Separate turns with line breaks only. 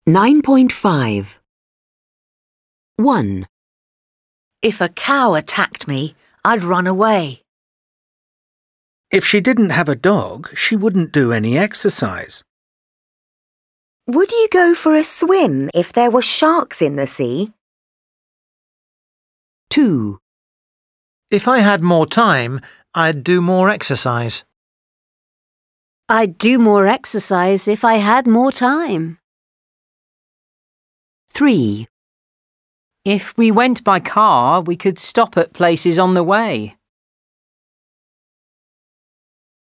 9.5. 1,
If a cow attacked me, I'd run away.
If she didn't have a dog, she wouldn't do any exercise.
Would you go for a swim if there were sharks in the sea?
2,
If I had more time, I'd do more exercise.
I'd do more exercise if I had more time.
3,
If we went by car, we could stop at places on the way.